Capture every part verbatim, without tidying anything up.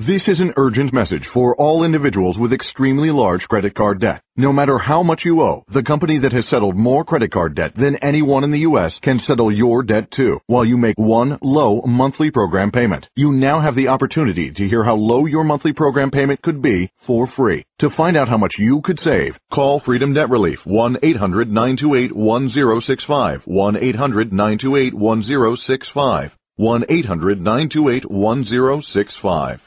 This is an urgent message for all individuals with extremely large credit card debt. No matter how much you owe, the company that has settled more credit card debt than anyone in the U S can settle your debt too, while you make one low monthly program payment. You now have the opportunity to hear how low your monthly program payment could be for free. To find out how much you could save, call Freedom Debt Relief, one eight hundred nine two eight one zero six five, one eight hundred nine two eight one zero six five, one eight hundred nine two eight one zero six five.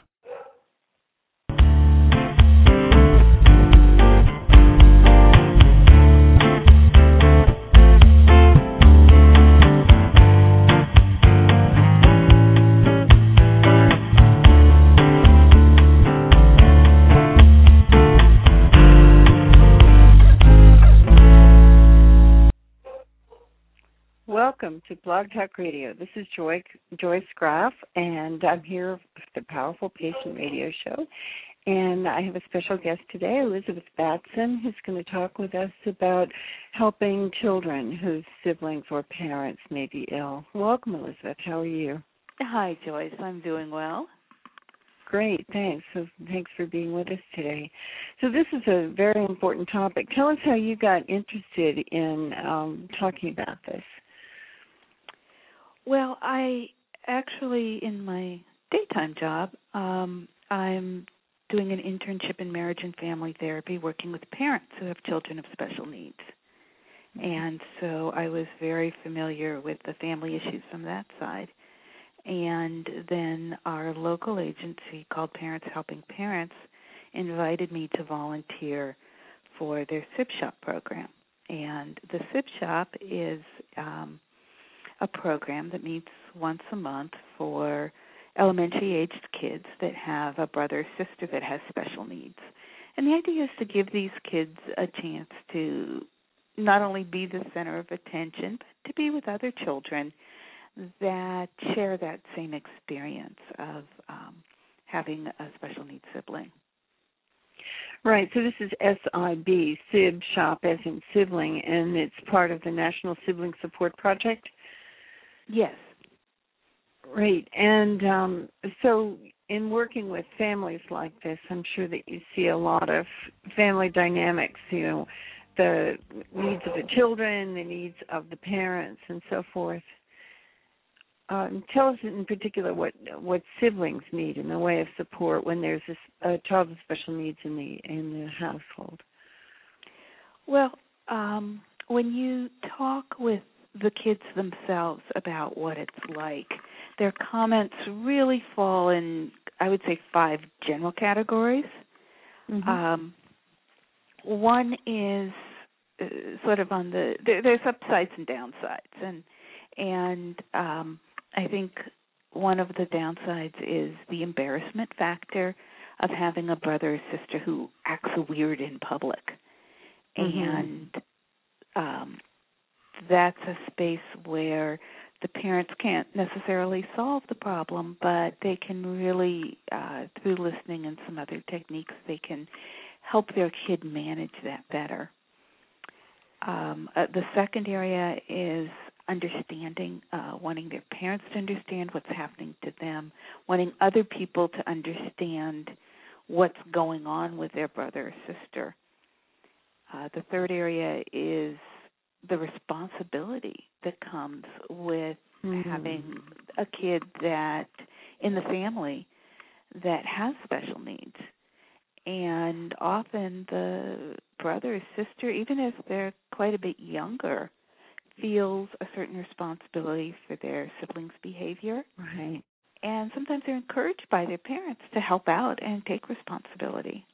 Welcome to Blog Talk Radio. This is Joy, Joyce Graff, and I'm here with the Powerful Patient Radio Show. And I have a special guest today, Elizabeth Batson, who's going to talk with us about helping children whose siblings or parents may be ill. Welcome, Elizabeth. How are you? Hi, Joyce. I'm doing well. Great, thanks. So thanks for being with us today. So this is a very important topic. Tell us how you got interested in um, talking about this. Well, I actually, in my daytime job, um, I'm doing an internship in marriage and family therapy, working with parents who have children of special needs. And so I was very familiar with the family issues from that side. And then our local agency called Parents Helping Parents invited me to volunteer for their S I B Shop program. And the S I B Shop is um, a program that meets once a month for elementary-aged kids that have a brother or sister that has special needs. And the idea is to give these kids a chance to not only be the center of attention, but to be with other children that share that same experience of um, having a special needs sibling. Right, so this is S I B, S I B Shop as in sibling, and it's part of the National Sibling Support Project? Yes. Right, and um, so in working with families like this, I'm sure that you see a lot of family dynamics, you know, the needs of the children, the needs of the parents, and so forth. Um, tell us in particular what what siblings need in the way of support when there's a, a child with special needs in the in the household. Well, um, when you talk with the kids themselves about what it's like, their comments really fall in, I would say, five general categories. Mm-hmm. Um, one is uh, sort of on the there, there's upsides and downsides, and and um, I think one of the downsides is the embarrassment factor of having a brother or sister who acts weird in public. Mm-hmm. And um, that's a space where the parents can't necessarily solve the problem, but they can really, uh, through listening and some other techniques, they can help their kid manage that better. Um, uh, the second area is understanding, uh, wanting their parents to understand what's happening to them, wanting other people to understand what's going on with their brother or sister. Uh, the third area is the responsibility that comes with mm-hmm. having a kid that in the family that has special needs. And often the brother or sister, even if they're quite a bit younger, feels a certain responsibility for their siblings' behavior. Right. And sometimes they're encouraged by their parents to help out and take responsibility.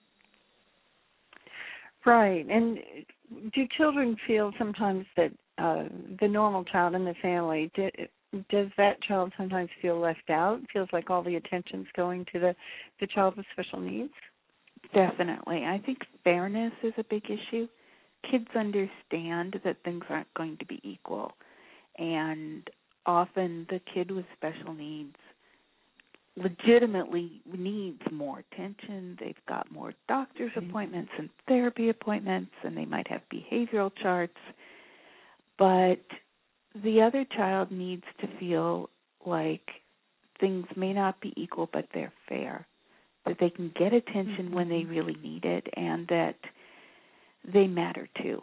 Right. And do children feel sometimes that uh, the normal child in the family, do, does that child sometimes feel left out? Feels like all the attention's going to the, the child with special needs? Definitely. I think fairness is a big issue. Kids understand that things aren't going to be equal, and often the kid with special needs legitimately needs more attention. They've got more doctor's appointments and therapy appointments, and they might have behavioral charts, but the other child needs to feel like things may not be equal, but they're fair. that they can get attention mm-hmm. when they really need it, and that they matter too.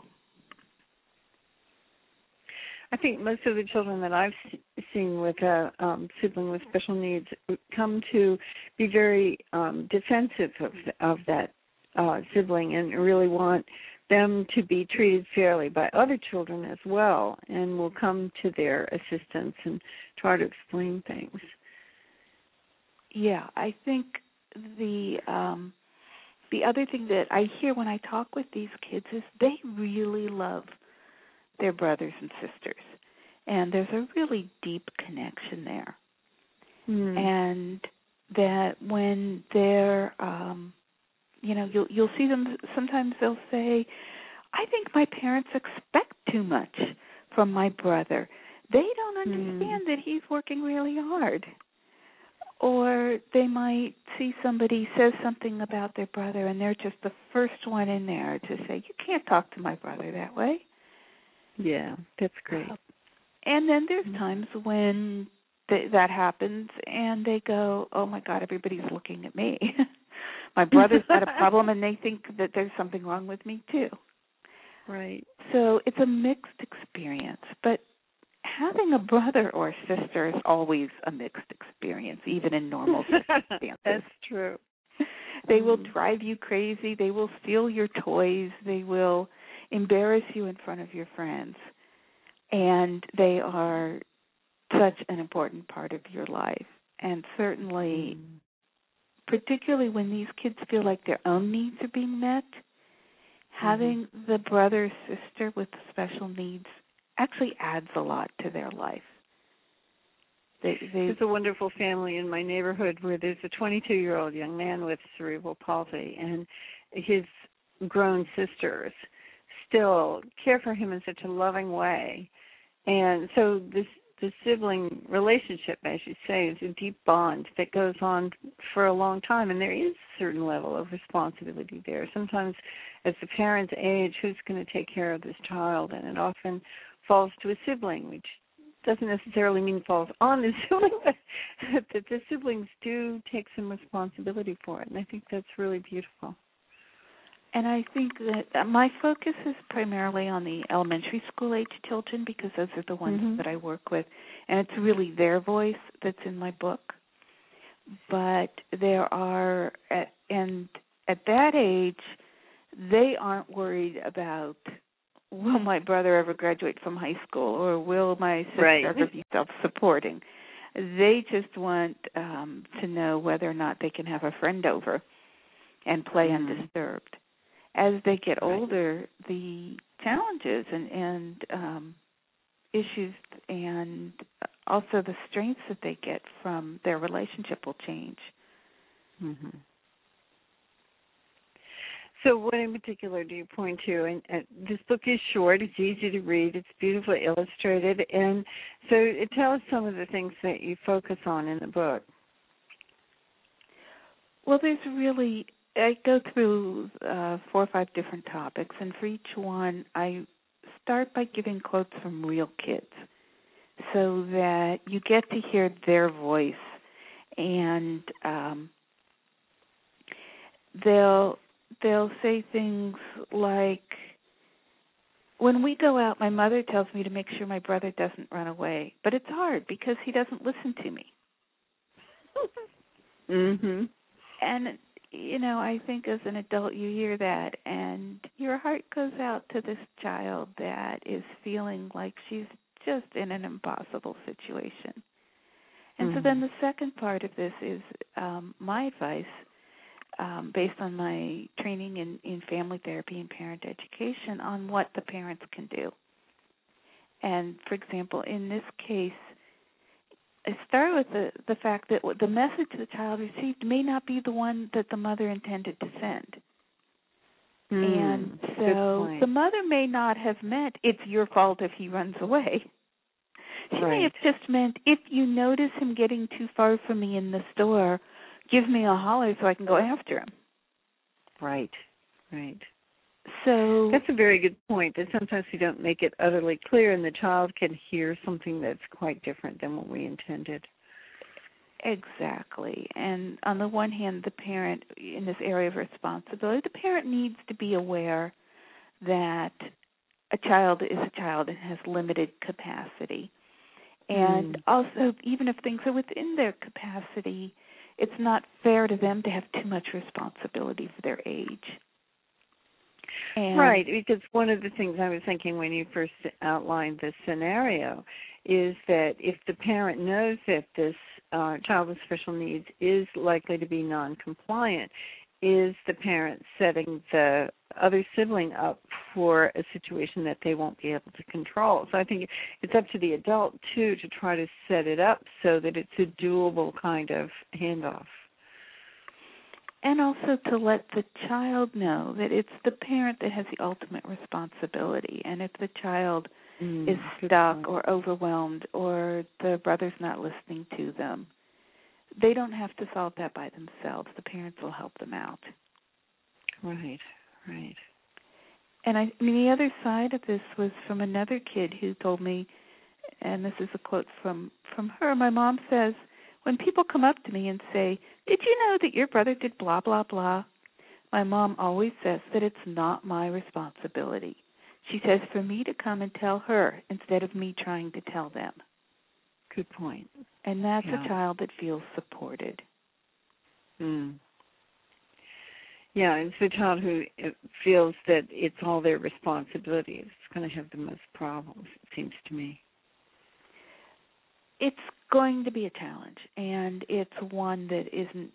I think most of the children that I've seen with a um, sibling with special needs come to be very um, defensive of, of that uh, sibling and really want them to be treated fairly by other children as well, and will come to their assistance and try to explain things. Yeah, I think the um, the other thing that I hear when I talk with these kids is they really love their brothers and sisters, and there's a really deep connection there. Mm. And that when they're, um, you know, you'll you'll see them. Sometimes they'll say, "I think my parents expect too much from my brother. They don't understand mm. that he's working really hard." Or they might see somebody says something about their brother, and they're just the first one in there to say, "You can't talk to my brother that way." Yeah, that's great. Uh, and then there's times when th- that happens, and they go, "Oh my God, everybody's looking at me. My brother's got a problem, and they think that there's something wrong with me too." Right. So it's a mixed experience, but having a brother or sister is always a mixed experience, even in normal circumstances. That's true. They will drive you crazy. They will steal your toys. They will embarrass you in front of your friends. And they are such an important part of your life. And certainly, mm. particularly when these kids feel like their own needs are being met, mm-hmm. having the brother or sister with special needs actually adds a lot to their life. They, they, There's a wonderful family in my neighborhood where there's a twenty-two-year-old young man with cerebral palsy, and his grown sisters still care for him in such a loving way. And so this the sibling relationship, as you say, is a deep bond that goes on for a long time, and there is a certain level of responsibility there. Sometimes as the parents age, who's going to take care of this child? And it often falls to a sibling, which doesn't necessarily mean falls on the sibling, but that the siblings do take some responsibility for it, and I think that's really beautiful. And I think that my focus is primarily on the elementary school age children because those are the ones mm-hmm. that I work with, and it's really their voice that's in my book. But there are, and at that age, they aren't worried about, will my brother ever graduate from high school, or will my sister right. ever be self-supporting? They just want um, to know whether or not they can have a friend over and play mm-hmm. undisturbed. As they get right. older, the challenges and, and um, issues and also the strengths that they get from their relationship will change. Mm-hmm. So what in particular do you point to? And, and this book is short. It's easy to read. It's beautifully illustrated. And so it tells some of the things that you focus on in the book. Well, there's really, I go through uh, four or five different topics, and for each one I start by giving quotes from real kids so that you get to hear their voice, and um, they'll they'll say things like, when we go out, my mother tells me to make sure my brother doesn't run away, but it's hard because he doesn't listen to me. Mhm. And, you know, I think as an adult you hear that, and your heart goes out to this child that is feeling like she's just in an impossible situation. And mm-hmm. so then the second part of this is um, my advice, um, based on my training in, in family therapy and parent education, on what the parents can do. And, for example, in this case, I start with the, the fact that the message the child received may not be the one that the mother intended to send. Mm, and so the mother may not have meant, it's your fault if he runs away. She right. may have just meant, if you notice him getting too far from me in the store, give me a holler so I can go after him. Right, right. So that's a very good point, that sometimes we don't make it utterly clear and the child can hear something that's quite different than what we intended. Exactly. And on the one hand, the parent, in this area of responsibility, the parent needs to be aware that a child is a child and has limited capacity. And mm. also, even if things are within their capacity, it's not fair to them to have too much responsibility for their age. And right, because one of the things I was thinking when you first outlined this scenario is that if the parent knows that this uh, child with special needs is likely to be non-compliant, is the parent setting the other sibling up for a situation that they won't be able to control? So I think it's up to the adult, too, to try to set it up so that it's a doable kind of handoff. And also to let the child know that it's the parent that has the ultimate responsibility. And if the child mm, is stuck or overwhelmed or the brother's not listening to them, they don't have to solve that by themselves. The parents will help them out. Right, right. And I, I mean, the other side of this was from another kid who told me, and this is a quote from, from her, my mom says, when people come up to me and say, did you know that your brother did blah, blah, blah? My mom always says that it's not my responsibility. She says for me to come and tell her instead of me trying to tell them. Good point. And that's yeah. a child that feels supported. Mm. Yeah, it's the child who feels that it's all their responsibility. It's going to have the most problems, it seems to me. It's going to be a challenge, and it's one that isn't.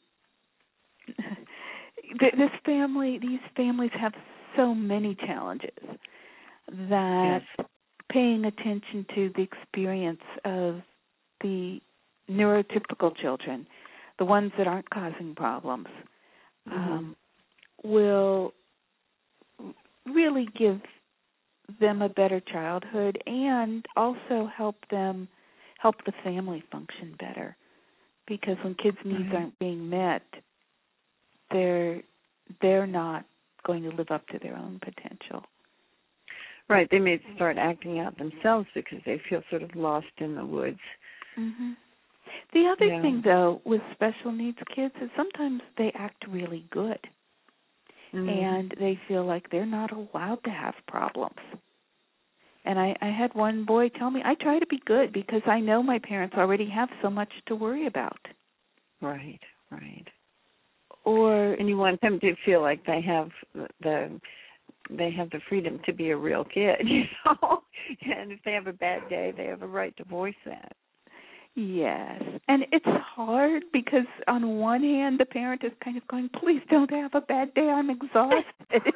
This family, these families have so many challenges that yes. paying attention to the experience of the neurotypical children, the ones that aren't causing problems, mm-hmm. um, will really give them a better childhood and also help them help the family function better. Because when kids' needs right. aren't being met, they're they're not going to live up to their own potential. Right. They may start acting out themselves because they feel sort of lost in the woods. Mm-hmm. The other yeah. thing, though, with special needs kids is sometimes they act really good. Mm-hmm. And they feel like they're not allowed to have problems. And I, I had one boy tell me, I try to be good because I know my parents already have so much to worry about. Right, right. Or and you want them to feel like they have the they have the freedom to be a real kid, you know. And if they have a bad day, they have a right to voice that. Yes, and it's hard because on one hand, the parent is kind of going, "Please don't have a bad day. I'm exhausted."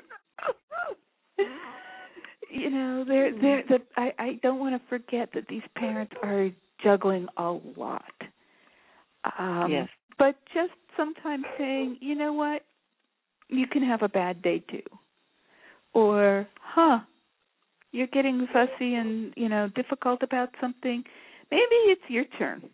You know, they're they're the. I I don't want to forget that these parents are juggling a lot. Um, yes. But just sometimes saying, you know what, you can have a bad day too. Or, huh, you're getting fussy and, you know, difficult about something. Maybe it's your turn.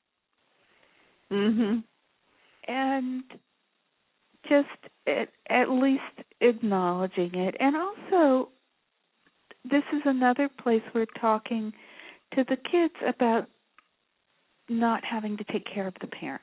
Mhm. And just at, at least acknowledging it. And also, this is another place we're talking to the kids about not having to take care of the parents.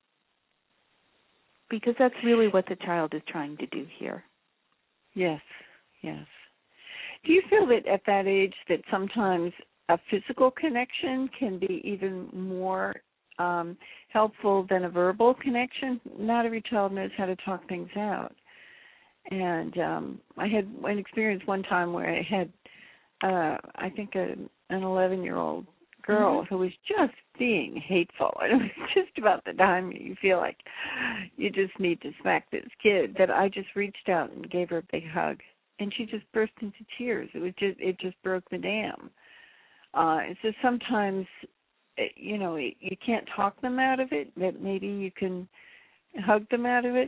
Because that's really what the child is trying to do here. Yes, yes. Do you feel that at that age that sometimes a physical connection can be even more um, helpful than a verbal connection? Not every child knows how to talk things out. And um, I had an experience one time where I had, uh, I think, a, an eleven-year-old girl mm-hmm. who was just being hateful. And it was just about the time you feel like you just need to smack this kid that I just reached out and gave her a big hug. And she just burst into tears. It was just, it just broke the dam. Uh, so sometimes, you know, you can't talk them out of it, that maybe you can hug them out of it.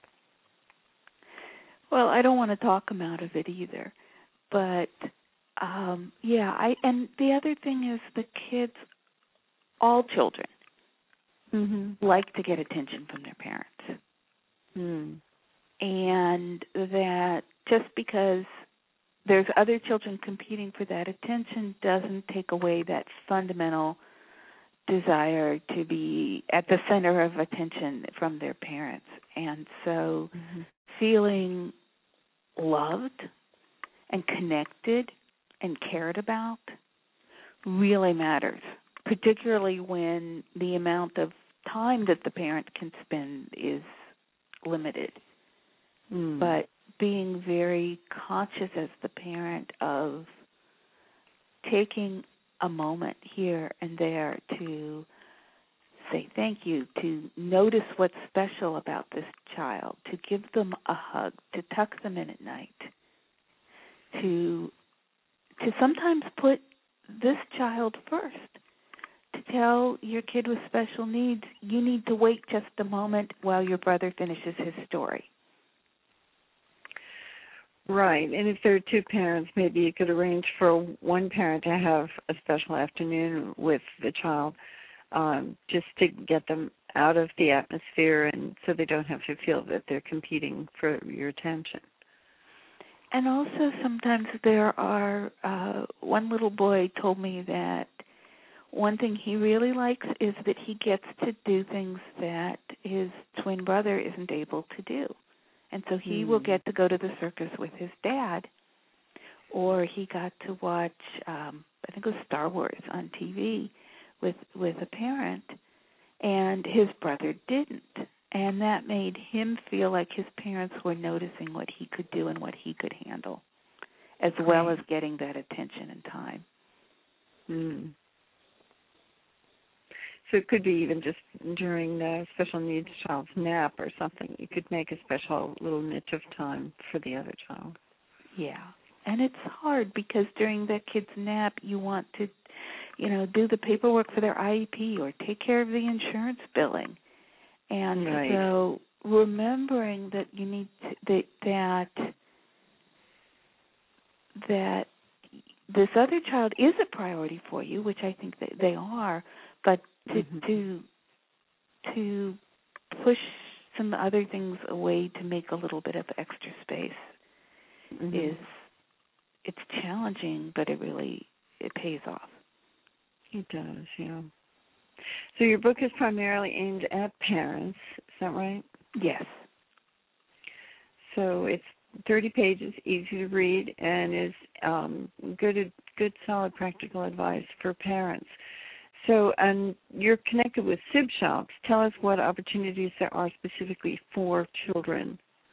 Well, I don't want to talk them out of it either. But, um, yeah, I and the other thing is the kids, all children, mm-hmm. like to get attention from their parents. Mm. And that just because there's other children competing for that attention doesn't take away that fundamental desire to be at the center of attention from their parents. And so mm-hmm. feeling loved and connected and cared about really matters, particularly when the amount of time that the parent can spend is limited. Mm. But being very conscious as the parent of taking a moment here and there to say thank you, to notice what's special about this child, to give them a hug, to tuck them in at night, to to sometimes put this child first, to tell your kid with special needs, you need to wait just a moment while your brother finishes his story. Right, and if there are two parents, maybe you could arrange for one parent to have a special afternoon with the child, um, just to get them out of the atmosphere and so they don't have to feel that they're competing for your attention. And also sometimes there are, uh, one little boy told me that one thing he really likes is that he gets to do things that his twin brother isn't able to do. And so he mm. will get to go to the circus with his dad, or he got to watch, um, I think it was Star Wars on T V with with a parent, and his brother didn't. And that made him feel like his parents were noticing what he could do and what he could handle, as well as getting that attention and time. Mm. So it could be even just during the special needs child's nap or something. You could make a special little niche of time for the other child. Yeah, and it's hard because during that kid's nap you want to, you know, do the paperwork for their I E P or take care of the insurance billing. And right. so remembering that you need to, that that that this other child is a priority for you, which I think that they are, but to mm-hmm. to to push some other things away to make a little bit of extra space mm-hmm. is it's challenging, but it really it pays off. It does, yeah. So your book is primarily aimed at parents, is that right? Yes. So it's thirty pages, easy to read, and is um, good, good, solid, practical advice for parents. So, and you're connected with S I B shops. Tell us what opportunities there are specifically for children.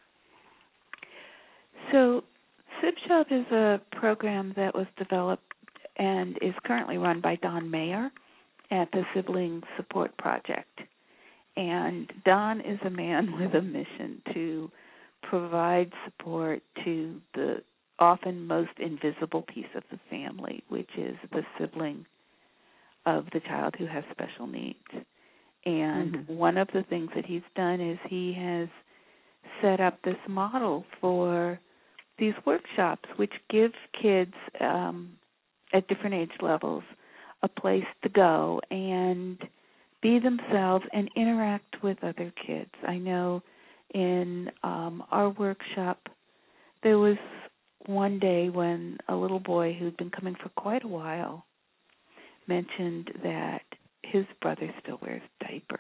So, S I B Shop is a program that was developed and is currently run by Don Mayer at the Sibling Support Project. And Don is a man with a mission to provide support to the often most invisible piece of the family, which is the sibling of the child who has special needs. And mm-hmm. one of the things that he's done is he has set up this model for these workshops, which give kids um, at different age levels a place to go and be themselves and interact with other kids. I know in um, our workshop there was one day when a little boy who'd been coming for quite a while mentioned that his brother still wears diapers.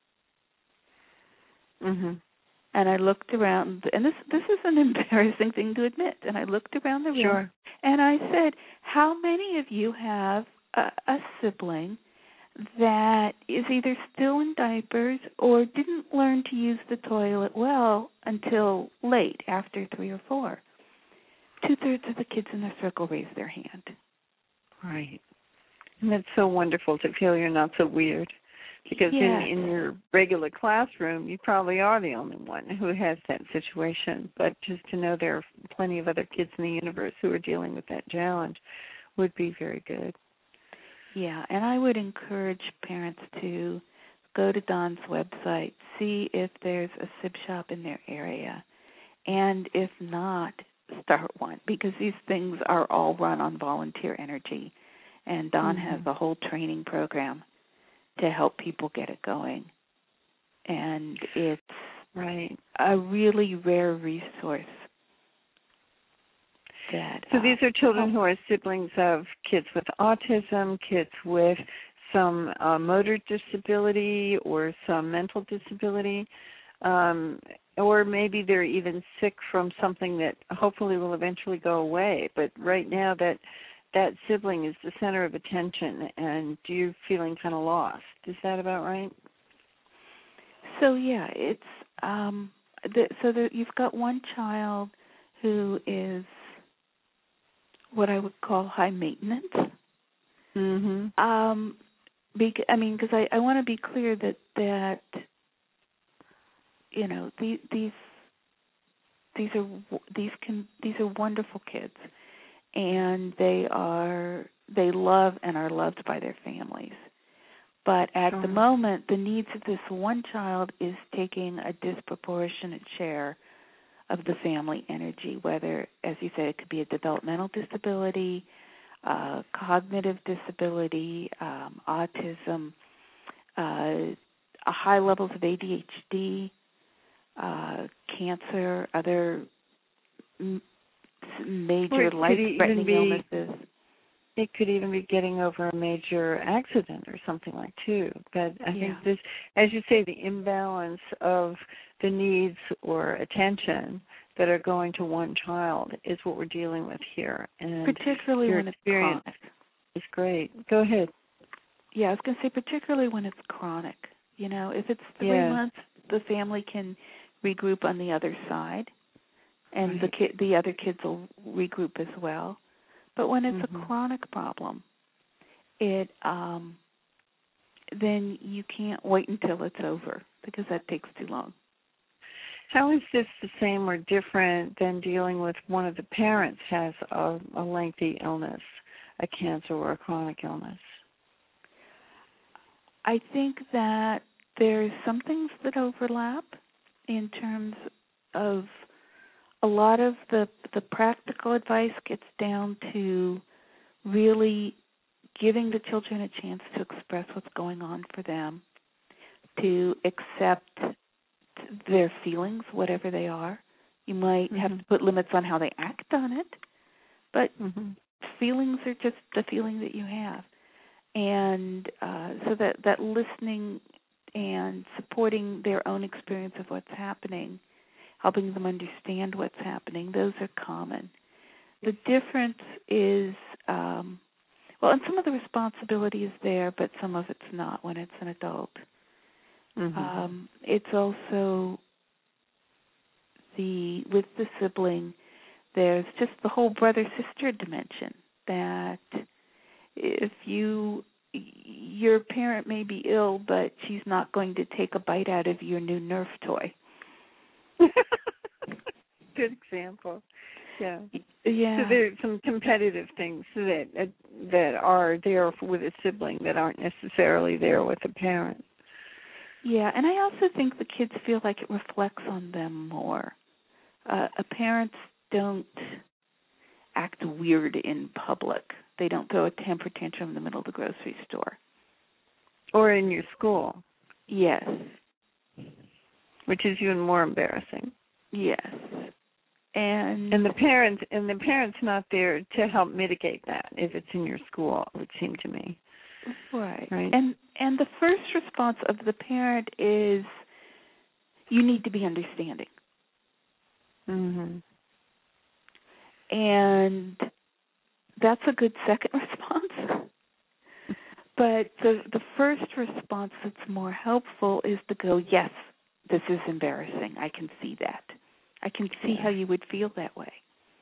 Mm-hmm. And I looked around, and this this is an embarrassing thing to admit, and I looked around the room, sure. and I said, how many of you have a, a sibling that is either still in diapers or didn't learn to use the toilet well until late, after three or four? Two-thirds of the kids in the circle raised their hand. Right. And that's so wonderful to feel you're not so weird. Because yes. in, in your regular classroom, you probably are the only one who has that situation. But just to know there are plenty of other kids in the universe who are dealing with that challenge would be very good. Yeah, and I would encourage parents to go to Don's website, see if there's a S I B shop in their area, and if not, start one, because these things are all run on volunteer energy, and Don mm-hmm. has a whole training program to help people get it going. And it's right. a really rare resource. That, so uh, these are children who are siblings of kids with autism, kids with some uh, motor disability or some mental disability, um, or maybe they're even sick from something that hopefully will eventually go away. But right now that that sibling is the center of attention, and you're feeling kind of lost. Is that about right? So yeah, it's um, the, so the, you've got one child who is what I would call high maintenance. Mm-hmm. Um, bec- I mean, because I, I want to be clear that that you know the, these these are these can these are wonderful kids, and they are they love and are loved by their families. But at Sure. the moment, the needs of this one child is taking a disproportionate share of the family energy, whether, as you said, it could be a developmental disability, uh, cognitive disability, um, autism, uh, high levels of A D H D, uh, cancer, other m- major life-threatening illnesses. It could even be getting over a major accident or something like too. But I yeah. think this, as you say, the imbalance of the needs or attention that are going to one child is what we're dealing with here. And particularly your when it's experience chronic. is great. Go ahead. Yeah, I was going to say particularly when it's chronic. You know, if it's three yes. months, the family can regroup on the other side, and right. the kid, the other kids will regroup as well. But when it's mm-hmm. a chronic problem, it um, then you can't wait until it's over because that takes too long. How is this the same or different than dealing with one of the parents has a, a lengthy illness, a cancer or a chronic illness? I think that there's some things that overlap in terms of a lot of the the practical advice gets down to really giving the children a chance to express what's going on for them, to accept their feelings, whatever they are. You might mm-hmm. have to put limits on how they act on it, but mm-hmm. feelings are just the feeling that you have. And uh, so that, that listening and supporting their own experience of what's happening, helping them understand what's happening, those are common. The difference is, um, well, and some of the responsibility is there, but some of it's not when it's an adult. Mm-hmm. Um, it's also the, with the sibling, there's just the whole brother-sister dimension that if you, your parent may be ill, but she's not going to take a bite out of your new Nerf toy. Good example. Yeah. Yeah. So there's some competitive things that uh, that are there with a sibling that aren't necessarily there with a parent. Yeah, and I also think the kids feel like it reflects on them more. Uh, parents don't act weird in public. They don't throw a temper tantrum in the middle of the grocery store. Or in your school. Yes. Which is even more embarrassing. Yes. And and the parents and the parents not there to help mitigate that if it's in your school, it would seem to me. Right. Right. And and the first response of the parent is, you need to be understanding. Mm-hmm. And that's a good second response. But the the first response that's more helpful is to go, yes, this is embarrassing. I can see that. I can see how you would feel that way.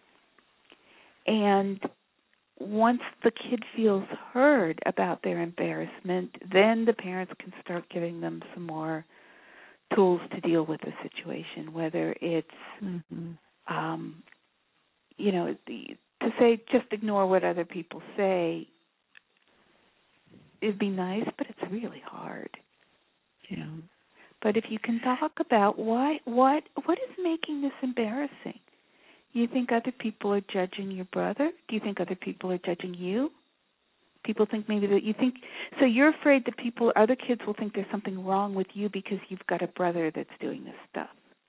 And once the kid feels heard about their embarrassment, then the parents can start giving them some more tools to deal with the situation, whether it's, mm-hmm. um, you know, the, to say just ignore what other people say, it'd be nice, but it's really hard. Yeah. But if you can talk about why, what, what is making this embarrassing? You think other people are judging your brother? Do you think other people are judging you? People think maybe that you think, so you're afraid that people, other kids will think there's something wrong with you because you've got a brother that's doing this stuff.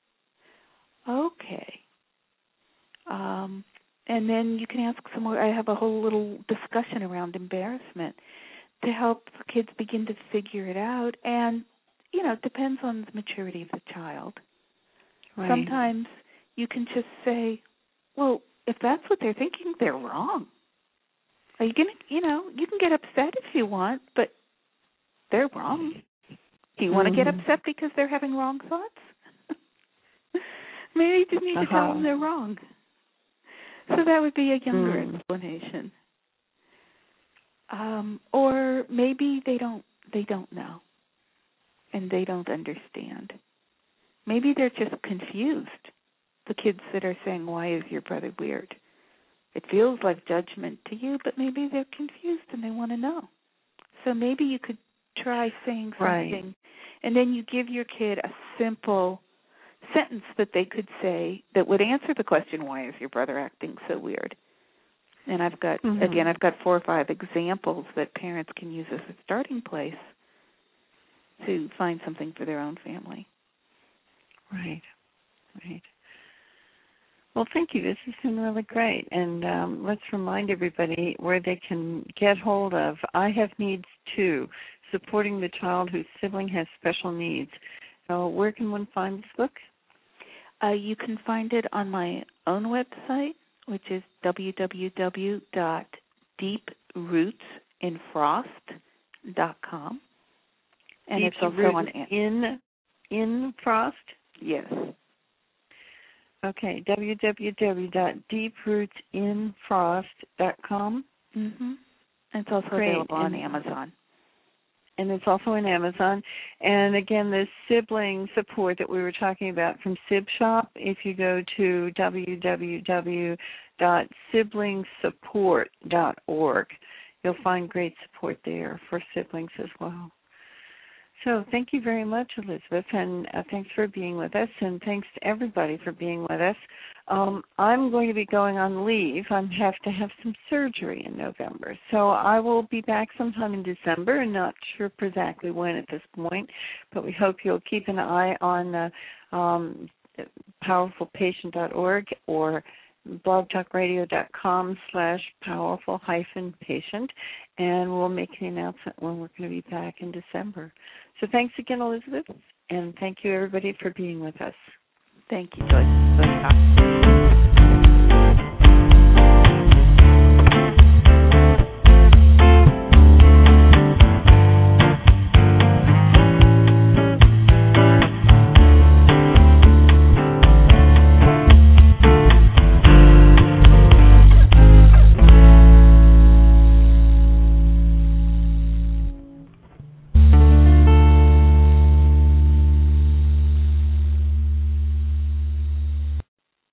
Okay. Um, and then you can ask some more. I have a whole little discussion around embarrassment. to help the kids begin to figure it out. And, you know, it depends on the maturity of the child. Right. Sometimes you can just say, well, if that's what they're thinking, they're wrong. Are you going to, you know, you can get upset if you want, but they're wrong. Do you want to get upset because they're having wrong thoughts? Maybe you just need uh-huh. to tell them they're wrong. So that would be a younger mm. explanation. Um, or maybe they don't they don't know and they don't understand. Maybe they're just confused, the kids that are saying, why is your brother weird? It feels like judgment to you, but maybe they're confused and they want to know. So maybe you could try saying something, right. and then you give your kid a simple sentence that they could say that would answer the question, why is your brother acting so weird? And I've got, mm-hmm. again, I've got four or five examples that parents can use as a starting place to find something for their own family. Right, right. Well, thank you. This has been really great. And um, let's remind everybody where they can get hold of I Have Needs Too, supporting the child whose sibling has special needs. So where can one find this book? Uh, you can find it on my own website, which is w w w dot deep roots in frost dot com. And Deep it's also Roots on in in Frost? Yes. Okay, w w w dot deep roots in frost dot com. Mm-hmm. It's also Great. available on and, Amazon. And it's also on Amazon. And again, the sibling support that we were talking about from Sib Shop, if you go to w w w dot sibling support dot org, you'll find great support there for siblings as well. So thank you very much, Elizabeth, and uh, thanks for being with us, and thanks to everybody for being with us. Um, I'm going to be going on leave. I have to have some surgery in November, so I will be back sometime in December, and not sure exactly when at this point, but we hope you'll keep an eye on uh, um, powerful patient dot org or blogtalkradio.com slash powerful hyphen patient, and we'll make the announcement when we're going to be back in December. So thanks again, Elizabeth, and thank you, everybody, for being with us. Thank you, Joyce.